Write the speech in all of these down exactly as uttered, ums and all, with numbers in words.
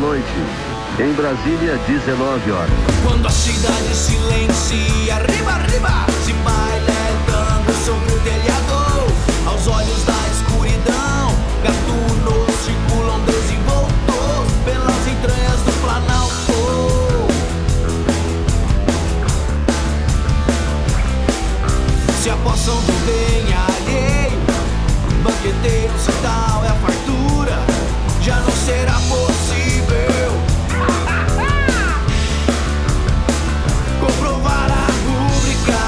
noite. Em Brasília, dezenove horas. Quando a cidade silencia, arriba, arriba, se bailando sobre o telhado, aos olhos da escuridão, gatunos circulam desenvoltos pelas entranhas do Planalto. Se apossam do bem alheio, banqueteiros e tal é a fartura, já não será possível comprovar a rúbrica.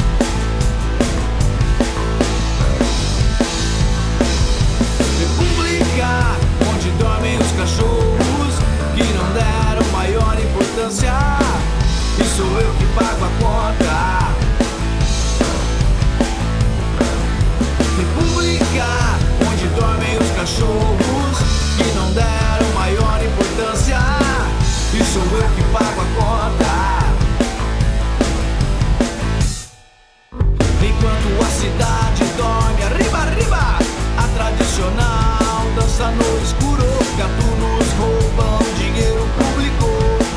República, onde dormem os cachorros que não deram maior importância, e sou eu que pago a conta. República, onde dormem os cachorros que não deram maior importância, e sou eu que pago a conta. Enquanto a cidade dorme, arriba, arriba, a tradicional dança no escuro, gatunos roubam dinheiro público.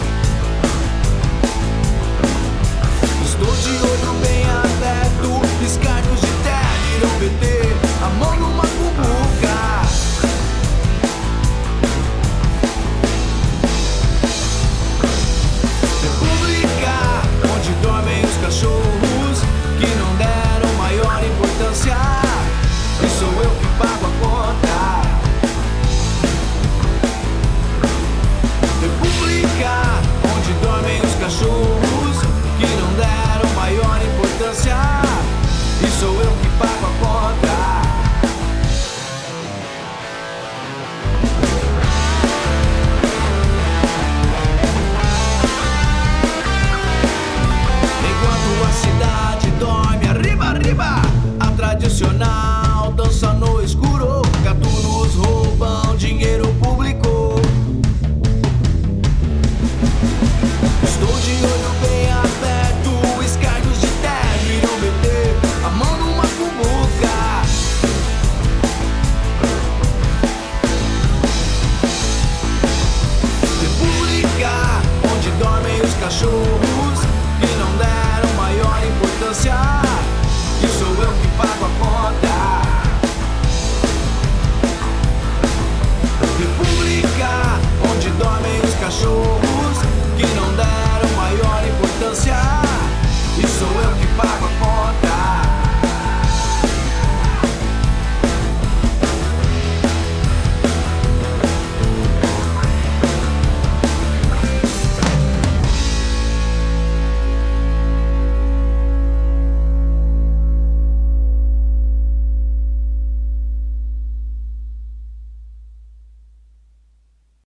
Estou de olho bem aberto, descargos de terra irão meter a mão numa cumbuca. República, onde dormem os cachorros que não deram maior importância, e sou eu que pago a conta. República, onde dormem os cachorros que não deram maior importância, e sou eu que pago a conta. Enquanto a cidade dorme, arriba, arriba, a tradicional dança no escuro, gatunos roubam dinheiro público. Estou de olho